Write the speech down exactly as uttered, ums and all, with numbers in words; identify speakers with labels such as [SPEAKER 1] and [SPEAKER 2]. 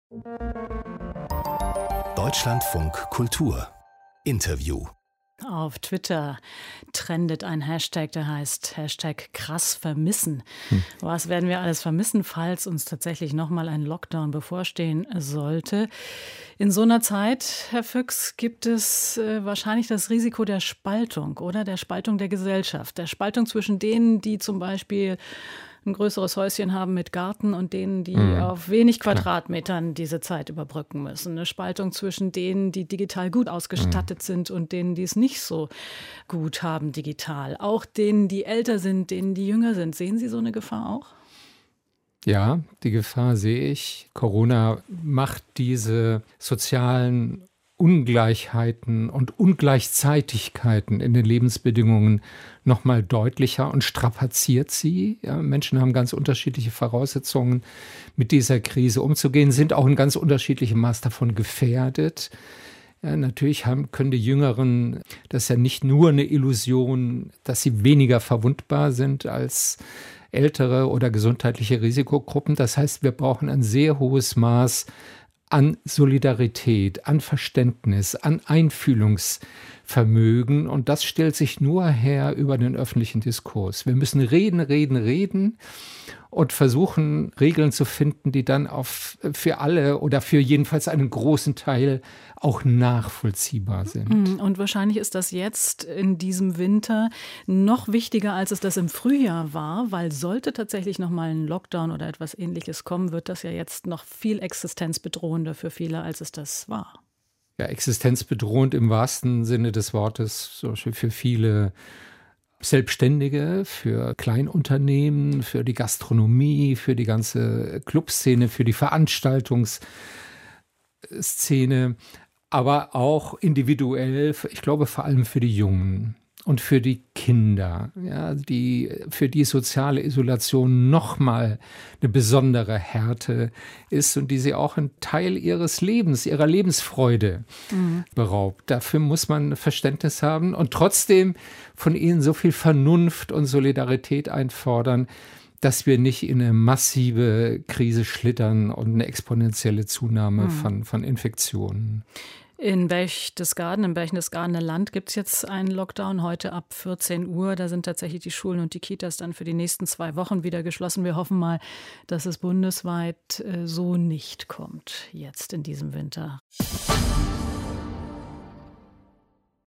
[SPEAKER 1] Deutschlandfunk Kultur Interview.
[SPEAKER 2] Auf Twitter trendet ein Hashtag, der heißt Hashtag krass vermissen. Hm. Was werden wir alles vermissen, falls uns tatsächlich nochmal ein Lockdown bevorstehen sollte? In so einer Zeit, Herr Füchs, gibt es äh, wahrscheinlich das Risiko der Spaltung, oder? Der Spaltung der Gesellschaft. Der Spaltung zwischen denen, die zum Beispiel ein größeres Häuschen haben mit Garten und denen, die mhm. auf wenig Quadratmetern diese Zeit überbrücken müssen. Eine Spaltung zwischen denen, die digital gut ausgestattet mhm. sind und denen, die es nicht so gut haben digital. Auch denen, die älter sind, denen, die jünger sind. Sehen Sie so eine Gefahr auch?
[SPEAKER 3] Ja, die Gefahr sehe ich. Corona macht diese sozialen Ungleichheiten und Ungleichzeitigkeiten in den Lebensbedingungen noch mal deutlicher und strapaziert sie. Ja, Menschen haben ganz unterschiedliche Voraussetzungen, mit dieser Krise umzugehen, sind auch in ganz unterschiedlichem Maß davon gefährdet. Ja, natürlich haben, können die Jüngeren, das ist ja nicht nur eine Illusion, dass sie weniger verwundbar sind als ältere oder gesundheitliche Risikogruppen. Das heißt, wir brauchen ein sehr hohes Maß an Solidarität, an Verständnis, an Einfühlungsvermögen. Und das stellt sich nur her über den öffentlichen Diskurs. Wir müssen reden, reden, reden und versuchen, Regeln zu finden, die dann auf, für alle oder für jedenfalls einen großen Teil auch nachvollziehbar sind.
[SPEAKER 2] Und wahrscheinlich ist das jetzt in diesem Winter noch wichtiger, als es das im Frühjahr war, weil sollte tatsächlich noch mal ein Lockdown oder etwas Ähnliches kommen, wird das ja jetzt noch viel existenzbedrohender für viele, als es das war.
[SPEAKER 3] Ja, existenzbedrohend im wahrsten Sinne des Wortes, zum Beispiel für viele Selbstständige, für Kleinunternehmen, für die Gastronomie, für die ganze Clubszene, für die Veranstaltungsszene, aber auch individuell, ich glaube vor allem für die Jungen und für die Kinder, ja, die, für die soziale Isolation nochmal eine besondere Härte ist und die sie auch einen Teil ihres Lebens, ihrer Lebensfreude mhm. beraubt. Dafür muss man Verständnis haben und trotzdem von ihnen so viel Vernunft und Solidarität einfordern, dass wir nicht in eine massive Krise schlittern und eine exponentielle Zunahme mhm. von, von Infektionen.
[SPEAKER 2] In Berchtesgaden, im Berchtesgadener Land gibt es jetzt einen Lockdown heute ab vierzehn Uhr. Da sind tatsächlich die Schulen und die Kitas dann für die nächsten zwei Wochen wieder geschlossen. Wir hoffen mal, dass es bundesweit äh, so nicht kommt jetzt in diesem Winter.